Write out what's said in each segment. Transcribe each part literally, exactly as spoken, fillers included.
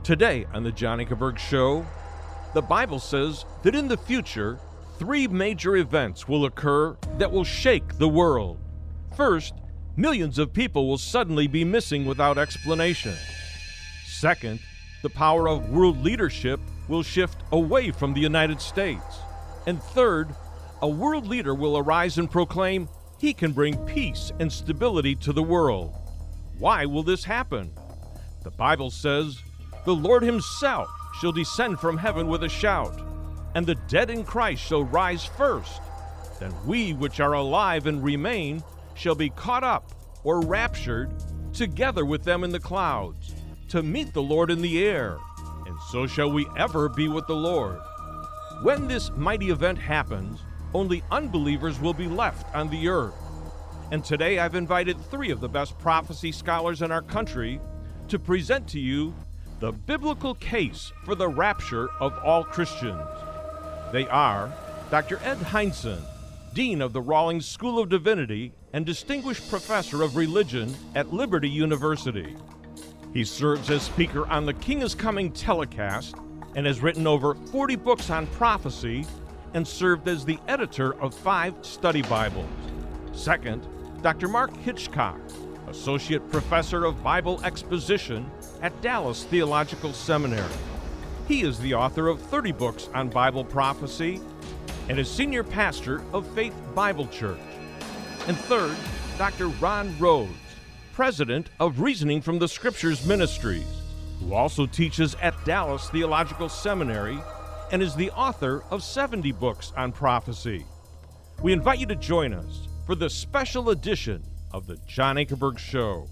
Today on the John Ankerberg Show, the Bible says that in the future, three major events will occur that will shake the world. First, millions of people will suddenly be missing without explanation. Second, the power of world leadership will shift away from the United States. And third, a world leader will arise and proclaim he can bring peace and stability to the world. Why will this happen? The Bible says, "The Lord himself shall descend from heaven with a shout, and the dead in Christ shall rise first. Then we which are alive and remain shall be caught up," or raptured, "together with them in the clouds, to meet the Lord in the air, and so shall we ever be with the Lord." When this mighty event happens, only unbelievers will be left on the earth. And today I've invited three of the best prophecy scholars in our country to present to you the biblical case for the rapture of all Christians. They are Doctor Ed Hindson, Dean of the Rawlings School of Divinity and Distinguished Professor of Religion at Liberty University. He serves as speaker on the King is Coming telecast and has written over forty books on prophecy and served as the editor of five study Bibles. Second, Doctor Mark Hitchcock, Associate Professor of Bible Exposition at Dallas Theological Seminary. He is the author of thirty books on Bible prophecy and is senior pastor of Faith Bible Church. And third, Doctor Ron Rhodes, president of Reasoning from the Scriptures Ministries, who also teaches at Dallas Theological Seminary and is the author of seventy books on prophecy. We invite you to join us for this special edition of the John Ankerberg Show.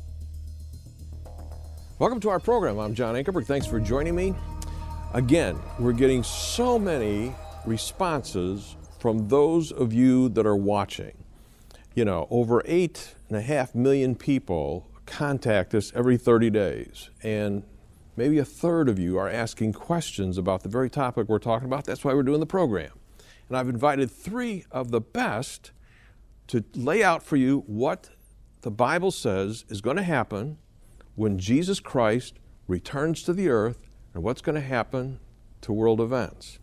Welcome to our program. I'm John Ankerberg. Thanks for joining me. Again, we're getting so many responses from those of you that are watching. You know, over eight and a half million people contact us every thirty days, and maybe a third of you are asking questions about the very topic we're talking about. That's why we're doing the program. And I've invited three of the best to lay out for you what the Bible says is going to happen when Jesus Christ returns to the earth and what's going to happen to world events.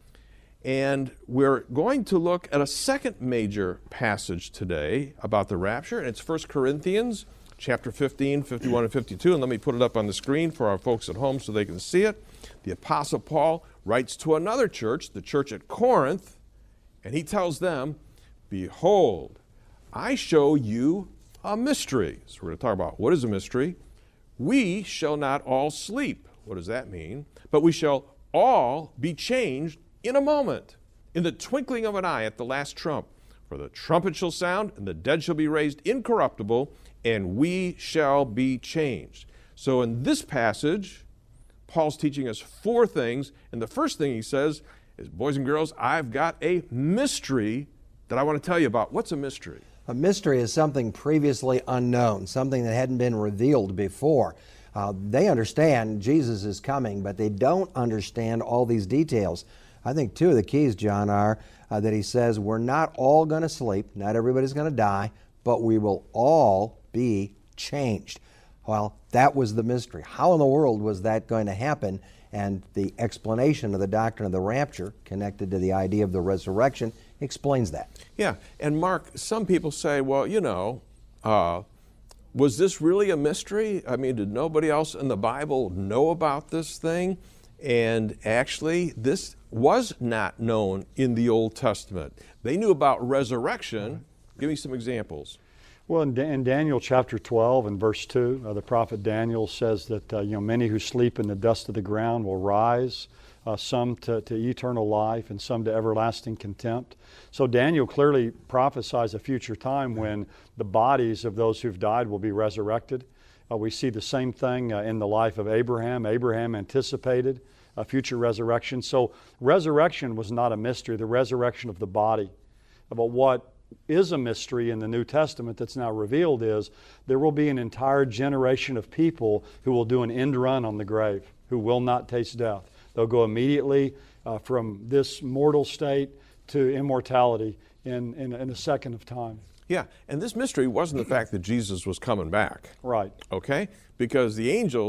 And we're going to look at a second major passage today about the rapture, and it's First Corinthians chapter fifteen, fifty-one, and fifty-two. And let me put it up on the screen for our folks at home so they can see it. The Apostle Paul writes to another church, the church at Corinth, and he tells them, "Behold, I show you a mystery." So we're going to talk about what is a mystery. "We shall not all sleep." What does that mean? "But we shall all be changed in a moment, in the twinkling of an eye at the last trump. For the trumpet shall sound, and the dead shall be raised incorruptible, and we shall be changed." So in this passage, Paul's teaching us four things, and the first thing he says is, boys and girls, I've got a mystery that I want to tell you about. What's a mystery? A mystery is something previously unknown, something that hadn't been revealed before. Uh, they understand Jesus is coming, but they don't understand all these details. I think two of the keys, John, are uh, that he says we're not all going to sleep, not everybody's going to die, but we will all be changed. Well, that was the mystery. How in the world was that going to happen? And the explanation of the doctrine of the rapture, connected to the idea of the resurrection, explains that. Yeah, and Mark, some people say, well, you know, uh, was this really a mystery? I mean, did nobody else in the Bible know about this thing? And actually, this was not known in the Old Testament. They knew about resurrection. Give me some examples. Well, in, in Daniel chapter twelve and verse two, uh, the prophet Daniel says that uh, you know many who sleep in the dust of the ground will rise, uh, some to, to eternal life and some to everlasting contempt. So Daniel clearly prophesies a future time when the bodies of those who've died will be resurrected. Uh, we see the same thing uh, in the life of Abraham. Abraham anticipated a future resurrection. So resurrection was not a mystery, the resurrection of the body. But what is a mystery in the New Testament that's now revealed is there will be an entire generation of people who will do an end run on the grave, who will not taste death. They'll go immediately uh, from this mortal state to immortality in, in, in a second of time. Yeah, and this mystery wasn't the fact that Jesus was coming back. Right. Okay? Because the angels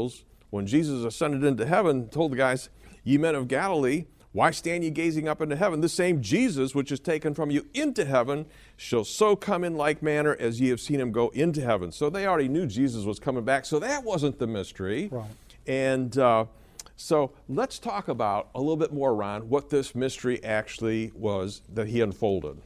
when Jesus ascended into heaven, told the guys, ye men of Galilee, why stand ye gazing up into heaven? The same Jesus which is taken from you into heaven shall so come in like manner as ye have seen him go into heaven. So they already knew Jesus was coming back, so that wasn't the mystery. Right. And uh, so let's talk about a little bit more, Ron, what this mystery actually was that he unfolded.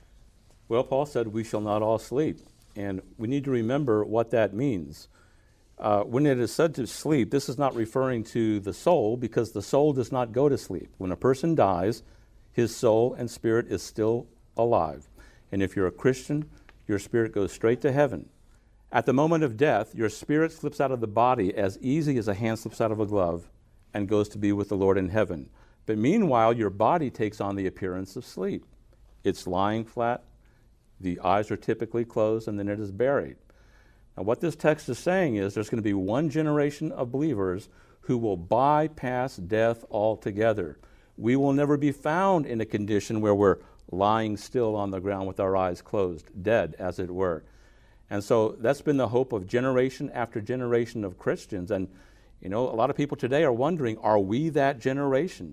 Well, Paul said, we shall not all sleep. And we need to remember what that means. Uh, when it is said to sleep, this is not referring to the soul, because the soul does not go to sleep. When a person dies, his soul and spirit is still alive. And if you're a Christian, your spirit goes straight to heaven. At the moment of death, your spirit slips out of the body as easy as a hand slips out of a glove and goes to be with the Lord in heaven. But meanwhile, your body takes on the appearance of sleep. It's lying flat, the eyes are typically closed, and then it is buried. Now, what this text is saying is there's going to be one generation of believers who will bypass death altogether. We will never be found in a condition where we're lying still on the ground with our eyes closed, dead, as it were. And so that's been the hope of generation after generation of Christians. And, you know, a lot of people today are wondering, are we that generation?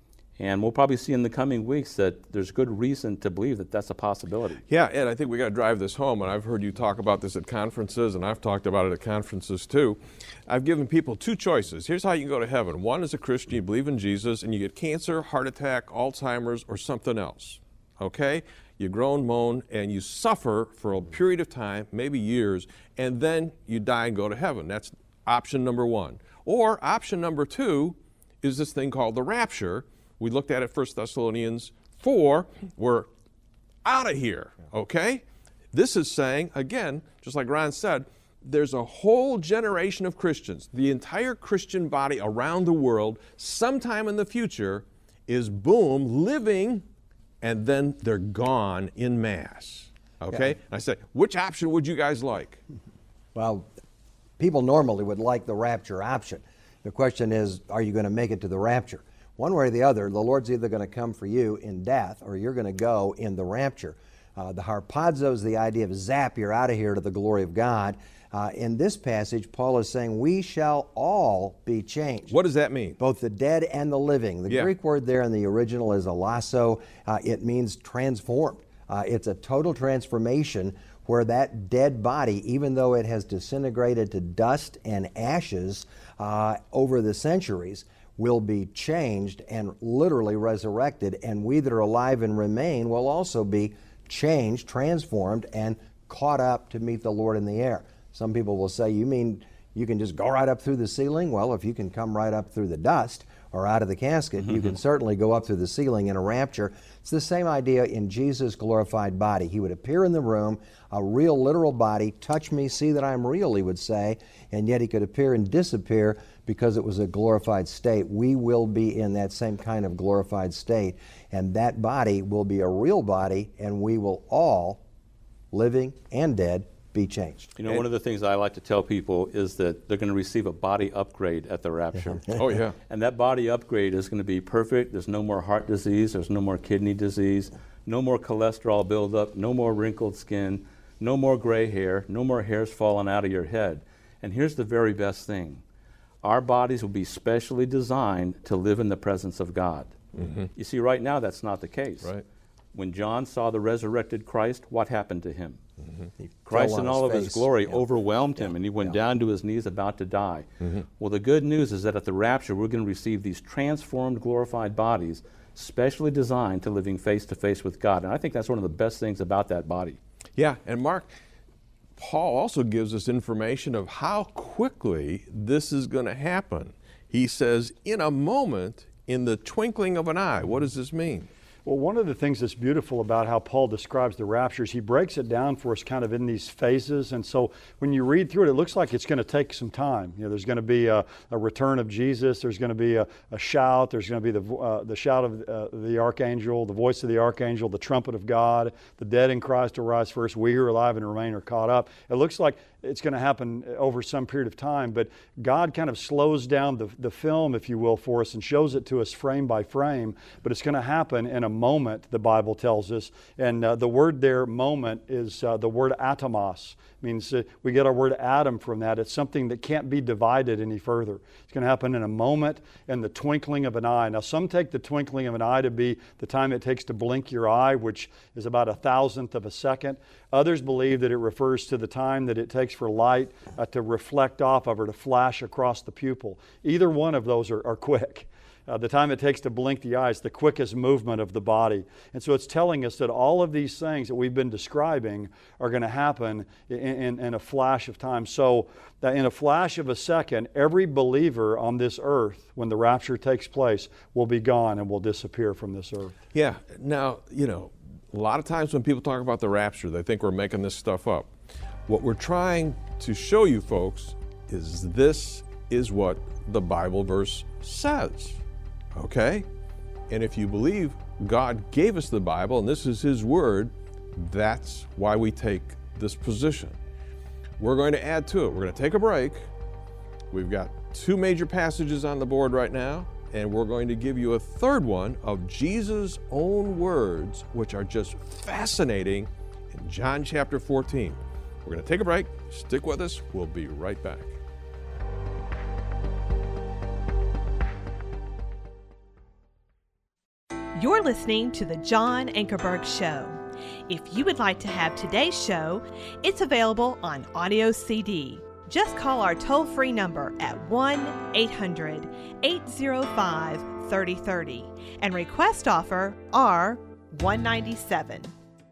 And we'll probably see in the coming weeks that there's good reason to believe that that's a possibility. Yeah, Ed, I think we got to drive this home, and I've heard you talk about this at conferences, and I've talked about it at conferences too. I've given people two choices. Here's how you can go to heaven. One is a Christian, you believe in Jesus, and you get cancer, heart attack, Alzheimer's, or something else. Okay? You groan, moan, and you suffer for a period of time, maybe years, and then you die and go to heaven. That's option number one. Or option number two is this thing called the rapture. We looked at it First Thessalonians four. We're out of here, okay? This is saying, again, just like Ron said, there's a whole generation of Christians, the entire Christian body around the world, sometime in the future, is boom, living, and then they're gone in mass, okay? Yeah. And I say, which option would you guys like? Well, people normally would like the rapture option. The question is, are you going to make it to the rapture? One way or the other, the Lord's either going to come for you in death or you're going to go in the rapture. Uh, the harpazo is the idea of zap, you're out of here to the glory of God. Uh, in this passage, Paul is saying, we shall all be changed. What does that mean? Both the dead and the living. The Yeah. Greek word there in the original is alasso. Uh, it means transformed. Uh, it's a total transformation where that dead body, even though it has disintegrated to dust and ashes uh, over the centuries, will be changed and literally resurrected, and we that are alive and remain will also be changed, transformed, and caught up to meet the Lord in the air. Some people will say, you mean you can just go right up through the ceiling? Well, if you can come right up through the dust or out of the casket, you can certainly go up through the ceiling in a rapture. It's the same idea in Jesus' glorified body. He would appear in the room, a real literal body, touch me, see that I'm real, he would say, and yet he could appear and disappear because it was a glorified state. We will be in that same kind of glorified state, and that body will be a real body, and we will all, living and dead, be changed. You know, one of the things I like to tell people is that they're going to receive a body upgrade at the rapture. Oh, yeah. And that body upgrade is going to be perfect. There's no more heart disease. There's no more kidney disease. No more cholesterol buildup. No more wrinkled skin. No more gray hair. No more hairs falling out of your head. And here's the very best thing. Our bodies will be specially designed to live in the presence of God. Mm-hmm. You see, right now that's not the case. Right. When John saw the resurrected Christ, what happened to him? Mm-hmm. Christ in all of his face. glory Yeah. overwhelmed him, Yeah. and he went Yeah. down to his knees about to die. Mm-hmm. Well, the good news is that at the rapture, we're going to receive these transformed, glorified bodies, specially designed to living face to face with God. And I think that's one of the best things about that body. Yeah, and Mark, Paul also gives us information of how quickly this is going to happen. He says, in a moment, in the twinkling of an eye. What does this mean? Well, one of the things that's beautiful about how Paul describes the rapture is he breaks it down for us kind of in these phases. And so when you read through it, it looks like it's going to take some time. You know, there's going to be a, a return of Jesus. There's going to be a, a shout. There's going to be the, uh, the shout of uh, the archangel, the voice of the archangel, the trumpet of God. The dead in Christ will rise first. We who are alive and remain are caught up. It looks like it's going to happen over some period of time, but God kind of slows down the, the film, if you will, for us and shows it to us frame by frame, but it's going to happen in a moment, the Bible tells us. And uh, the word there, moment, is uh, the word atomos. It means uh, we get our word atom from that. It's something that can't be divided any further. It's going to happen in a moment, in the twinkling of an eye. Now, some take the twinkling of an eye to be the time it takes to blink your eye, which is about a thousandth of a second. Others believe that it refers to the time that it takes for light uh, to reflect off of or to flash across the pupil. Either one of those are, are quick. Uh, the time it takes to blink the eyes, the quickest movement of the body. And so it's telling us that all of these things that we've been describing are going to happen in, in, in a flash of time. So that in a flash of a second, every believer on this earth, when the rapture takes place, will be gone and will disappear from this earth. Yeah. Now, you know, a lot of times when people talk about the rapture, they think we're making this stuff up. What we're trying to show you folks is this is what the Bible verse says, okay? And if you believe God gave us the Bible and this is His Word, that's why we take this position. We're going to add to it. We're going to take a break. We've got two major passages on the board right now, and we're going to give you a third one of Jesus' own words, which are just fascinating in John chapter fourteen. We're going to take a break. Stick with us. We'll be right back. You're listening to The John Ankerberg Show. If you would like to have today's show, it's available on audio C D. Just call our toll-free number at one eight hundred eight oh five three oh three oh and request offer R one ninety-seven.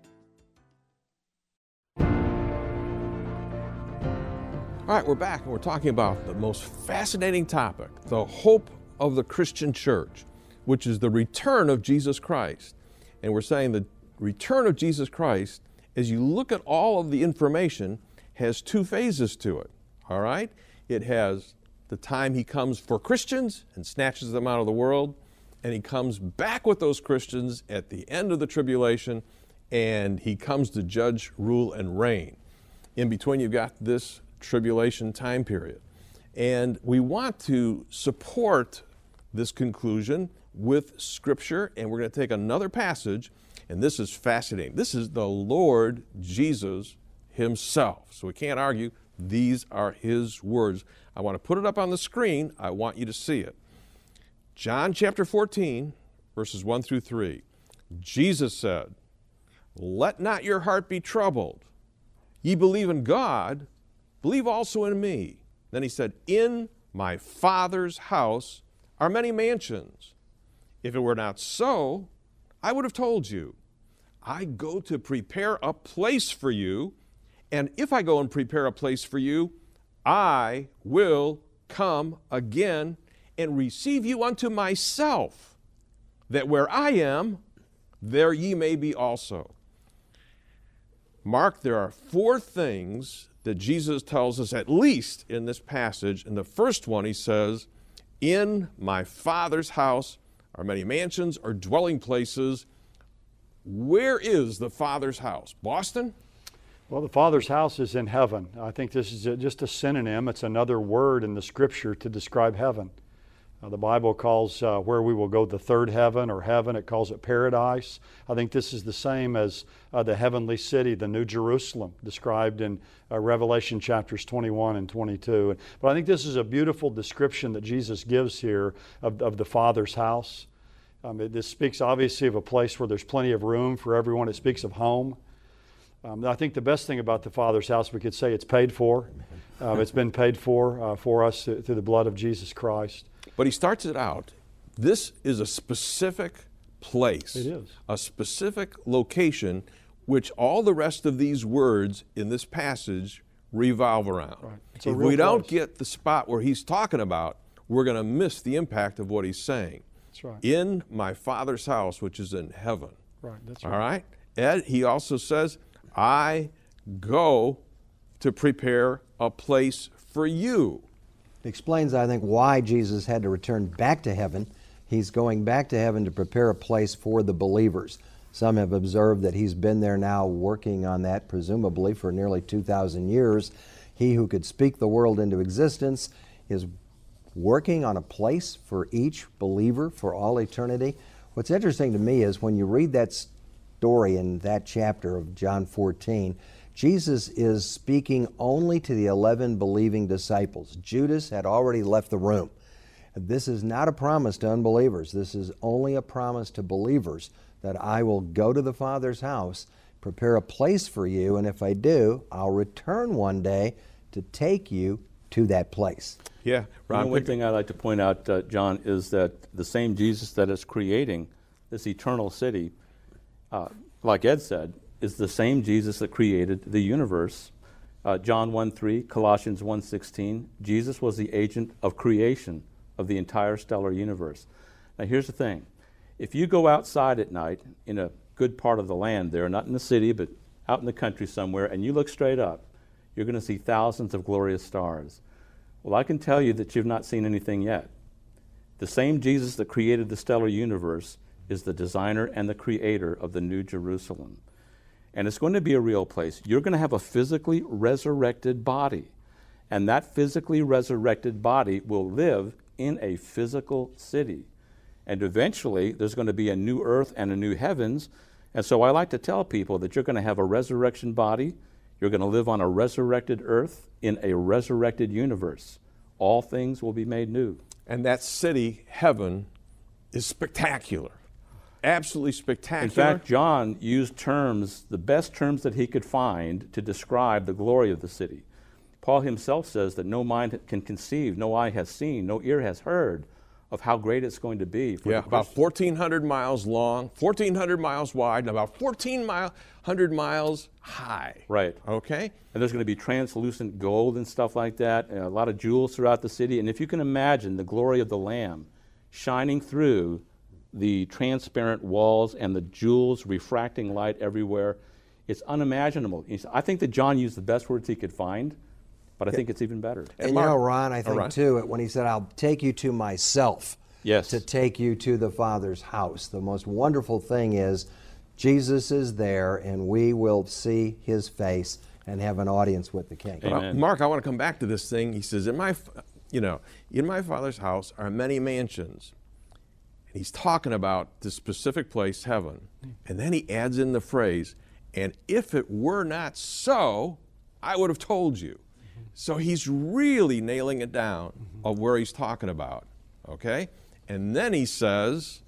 All right, we're back and we're talking about the most fascinating topic, the hope of the Christian church, which is the return of Jesus Christ. And we're saying the return of Jesus Christ, as you look at all of the information, has two phases to it. All right? It has the time He comes for Christians and snatches them out of the world, and He comes back with those Christians at the end of the tribulation, and He comes to judge, rule, and reign. In between, you've got this tribulation time period. And we want to support this conclusion with Scripture, and we're going to take another passage, and this is fascinating. This is the Lord Jesus Himself. So we can't argue. These are His words. I want to put it up on the screen. I want you to see it. John chapter fourteen, verses one through three. Jesus said, "Let not your heart be troubled. Ye believe in God, believe also in me." Then He said, "In my Father's house are many mansions. If it were not so, I would have told you. I go to prepare a place for you, and if I go and prepare a place for you, I will come again and receive you unto myself, that where I am, there ye may be also." Mark, there are four things that Jesus tells us, at least in this passage. In the first one, He says, "In my Father's house are many mansions or dwelling places." Where is the Father's house? Boston? Well, the Father's house is in heaven. I think this is just a synonym. It's another word in the Scripture to describe heaven. Uh, the Bible calls uh, where we will go the third heaven or heaven. It calls it paradise. I think this is the same as uh, the heavenly city, the New Jerusalem, described in uh, Revelation chapters twenty-one and twenty-two. But I think this is a beautiful description that Jesus gives here of, of the Father's house. Um, it, this speaks obviously of a place where there's plenty of room for everyone. It speaks of home. Um, I think the best thing about the Father's house, we could say it's paid for. Uh, it's been paid for uh, for us through the blood of Jesus Christ. But He starts it out. This is a specific place. It is. A specific location, which all the rest of these words in this passage revolve around. Right. It's If a real we don't place. get the spot where He's talking about, we're going to miss the impact of what He's saying. That's right. In my Father's house, which is in heaven. Right. That's right. All right? Ed, He also says, "I go to prepare a place for you." It explains, I think, why Jesus had to return back to heaven. He's going back to heaven to prepare a place for the believers. Some have observed that He's been there now working on that, presumably for nearly two thousand years. He who could speak the world into existence is working on a place for each believer for all eternity. What's interesting to me is when you read that story in that chapter of John fourteen, Jesus is speaking only to the eleven believing disciples. Judas had already left the room. This is not a promise to unbelievers. This is only a promise to believers that I will go to the Father's house, prepare a place for you, and if I do, I'll return one day to take you to that place. Yeah, Ron, you know, one thing I'd like to point out, uh, John, is that the same Jesus that is creating this eternal city, uh, like Ed said, is the same Jesus that created the universe. Uh, John one three, Colossians one sixteen, Jesus was the agent of creation of the entire stellar universe. Now here's the thing. If you go outside at night in a good part of the land there, not in the city, but out in the country somewhere, and you look straight up, you're going to see thousands of glorious stars. Well, I can tell you that you've not seen anything yet. The same Jesus that created the stellar universe is the designer and the creator of the New Jerusalem. And it's going to be a real place. You're going to have a physically resurrected body. And that physically resurrected body will live in a physical city. And eventually, there's going to be a new earth and a new heavens. And so I like to tell people that you're going to have a resurrection body. You're going to live on a resurrected earth in a resurrected universe. All things will be made new. And that city, heaven, is spectacular. Absolutely spectacular. In fact, John used terms, the best terms that he could find to describe the glory of the city. Paul himself says that no mind can conceive, no eye has seen, no ear has heard of how great it's going to be. For yeah, about fourteen hundred miles long, fourteen hundred miles wide, and about fourteen hundred miles high. Right. Okay? And there's going to be translucent gold and stuff like that, and a lot of jewels throughout the city. And if you can imagine the glory of the Lamb shining through the transparent walls and the jewels refracting light everywhere, it's unimaginable. I think that John used the best words he could find, but I think it's even better. And, and you know, Ron, I think oh, Ron. too, when he said, I'll take you to myself, yes. to take you to the Father's house. The most wonderful thing is Jesus is there, and we will see his face and have an audience with the King. But, Mark, I want to come back to this thing. He says, in my, you know, in my Father's house are many mansions. And he's talking about this specific place, heaven. And then he adds in the phrase, and if it were not so, I would have told you. So he's really nailing it down mm-hmm. of where he's talking about, okay? And then he says,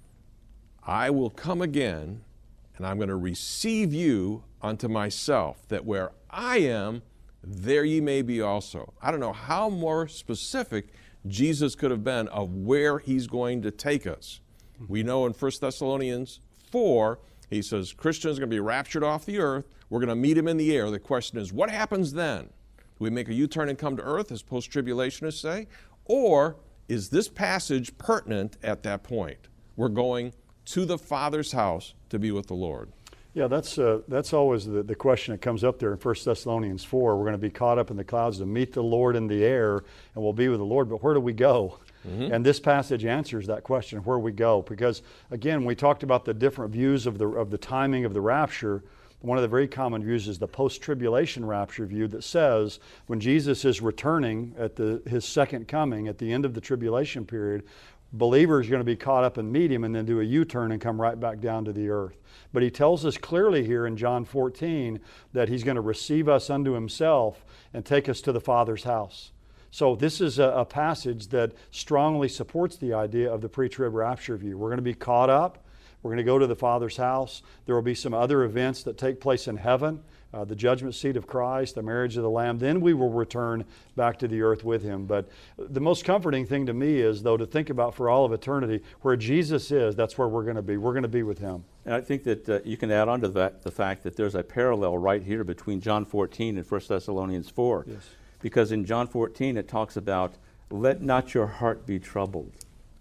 I will come again, and I'm going to receive you unto myself, that where I am, there ye may be also. I don't know how more specific Jesus could have been of where he's going to take us. Mm-hmm. We know in First Thessalonians four, he says, Christians are going to be raptured off the earth. We're going to meet him in the air. The question is, what happens then? Do we make a U-turn and come to earth, as post-tribulationists say? Or is this passage pertinent at that point? We're going to the Father's house to be with the Lord. Yeah, that's uh, that's always the, the question that comes up there in First Thessalonians four. We're going to be caught up in the clouds to meet the Lord in the air, and we'll be with the Lord. But where do we go? Mm-hmm. And this passage answers that question, where we go. Because, again, we talked about the different views of the of the timing of the rapture. One of the very common views is the post-tribulation rapture view that says when Jesus is returning at the, his second coming, at the end of the tribulation period, believers are going to be caught up and meet him and then do a U-turn and come right back down to the earth. But he tells us clearly here in John fourteen that he's going to receive us unto himself and take us to the Father's house. So this is a, a passage that strongly supports the idea of the pre-trib rapture view. We're going to be caught up. We're going to go to the Father's house. There will be some other events that take place in heaven, uh, the judgment seat of Christ, the marriage of the Lamb. Then we will return back to the earth with him. But the most comforting thing to me is, though, to think about for all of eternity, where Jesus is, that's where we're going to be. We're going to be with him. And I think that uh, you can add on to that the fact that there's a parallel right here between John fourteen and First Thessalonians four. Yes. Because in John fourteen it talks about, let not your heart be troubled.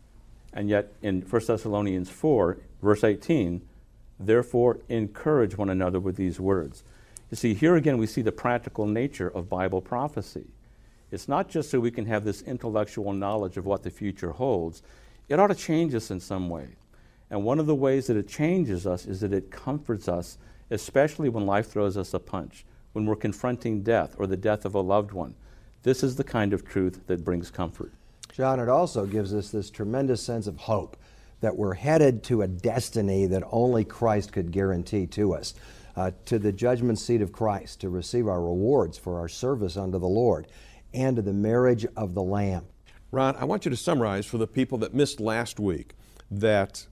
And yet in First Thessalonians four, verse eighteen, therefore encourage one another with these words. You see, here again we see the practical nature of Bible prophecy. It's not just so we can have this intellectual knowledge of what the future holds. It ought to change us in some way. And one of the ways that it changes us is that it comforts us, especially when life throws us a punch. when we're confronting death or the death of a loved one. This is the kind of truth that brings comfort. John, it also gives us this tremendous sense of hope that we're headed to a destiny that only Christ could guarantee to us, uh, to the judgment seat of Christ, to receive our rewards for our service unto the Lord, and to the marriage of the Lamb. Ron, I want you to summarize for the people that missed last week that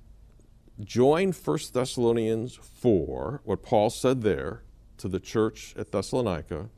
join First Thessalonians four, what Paul said there to the church at Thessalonica,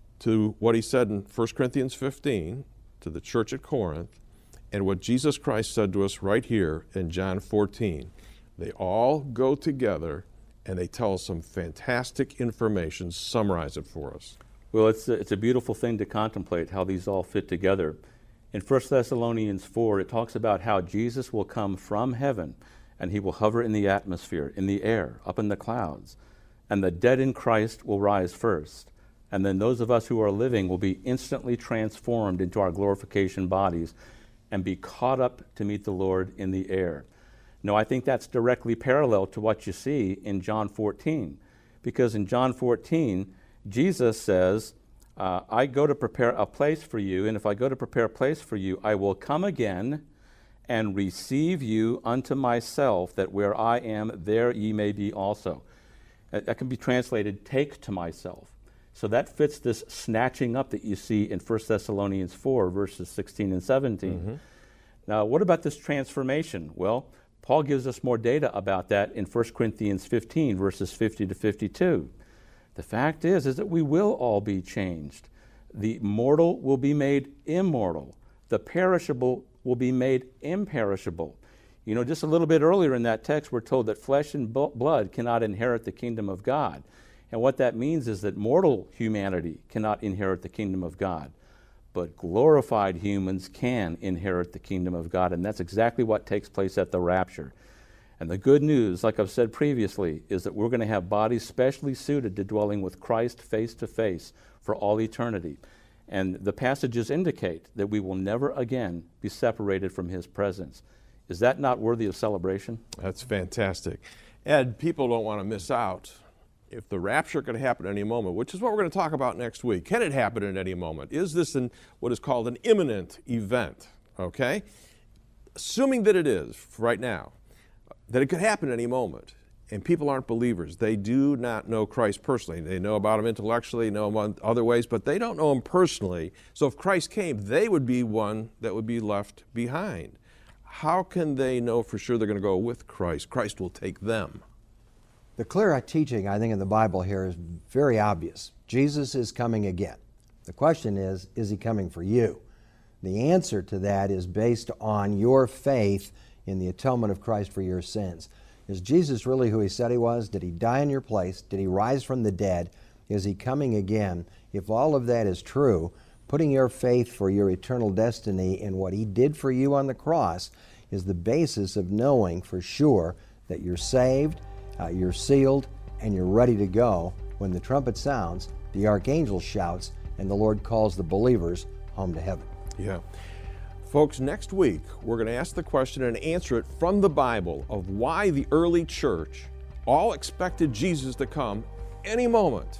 to what he said in First Corinthians fifteen, to the church at Corinth, and what Jesus Christ said to us right here in John fourteen. They all go together and they tell us some fantastic information. Summarize it for us. Well, it's a, it's a beautiful thing to contemplate how these all fit together. In First Thessalonians four, it talks about how Jesus will come from heaven and he will hover in the atmosphere, in the air, up in the clouds. And the dead in Christ will rise first. And then those of us who are living will be instantly transformed into our glorification bodies and be caught up to meet the Lord in the air. Now, I think that's directly parallel to what you see in John fourteen. Because in John fourteen, Jesus says, uh, I go to prepare a place for you, and if I go to prepare a place for you, I will come again and receive you unto myself, that where I am, there ye may be also. That can be translated, take to myself. So that fits this snatching up that you see in First Thessalonians four, verses sixteen and seventeen. Mm-hmm. Now, what about this transformation? Well, Paul gives us more data about that in First Corinthians fifteen, verses fifty to fifty-two. The fact is, is that we will all be changed. The mortal will be made immortal. The perishable will be made imperishable. You know, just a little bit earlier in that text, we're told that flesh and blood cannot inherit the kingdom of God. And what that means is that mortal humanity cannot inherit the kingdom of God, but glorified humans can inherit the kingdom of God, and that's exactly what takes place at the rapture. And the good news, like I've said previously, is that we're going to have bodies specially suited to dwelling with Christ face to face for all eternity. And the passages indicate that we will never again be separated from his presence. Is that not worthy of celebration? That's fantastic. Ed, people don't want to miss out. If the rapture could happen at any moment, which is what we're going to talk about next week, can it happen at any moment? Is this an, what is called an imminent event? Okay? Assuming that it is, right now, that it could happen at any moment, and people aren't believers. They do not know Christ personally. They know about him intellectually, know him in other ways, but they don't know him personally. So if Christ came, they would be one that would be left behind. How can they know for sure they're going to go with Christ? Christ will take them. The clear teaching, I think, in the Bible here is very obvious. Jesus is coming again. The question is, is he coming for you? The answer to that is based on your faith in the atonement of Christ for your sins. Is Jesus really who he said he was? Did he die in your place? Did he rise from the dead? Is he coming again? If all of that is true, putting your faith for your eternal destiny in what he did for you on the cross is the basis of knowing for sure that you're saved, Uh, you're sealed, and you're ready to go when the trumpet sounds, the archangel shouts, and the Lord calls the believers home to heaven. Yeah. Folks, next week we're going to ask the question and answer it from the Bible of why the early church all expected Jesus to come any moment.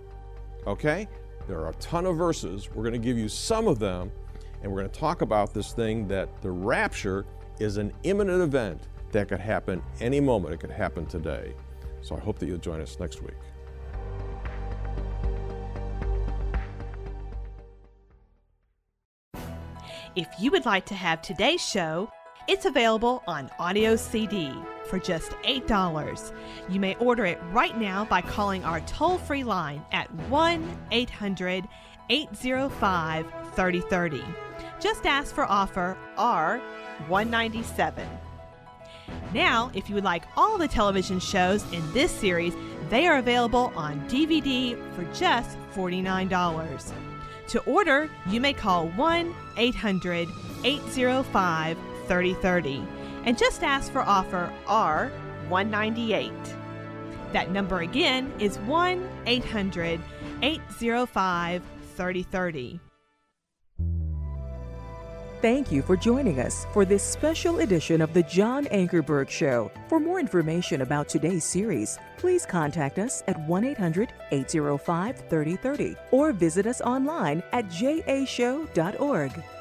Okay? There are a ton of verses. We're going to give you some of them, and we're going to talk about this thing that the rapture is an imminent event that could happen any moment. It could happen today. So I hope that you'll join us next week. If you would like to have today's show, it's available on audio C D for just eight dollars. You may order it right now by calling our toll-free line at one eight hundred eight oh five three oh three oh. Just ask for offer R one ninety-seven. Now, if you would like all the television shows in this series, they are available on D V D for just forty-nine dollars. To order, you may call one eight hundred eight oh five three oh three oh and just ask for offer R one ninety-eight. That number again is one eight hundred eight oh five three oh three oh. Thank you for joining us for this special edition of The John Ankerberg Show. For more information about today's series, please contact us at one eight hundred, eight oh five, three oh three oh or visit us online at j a show dot org.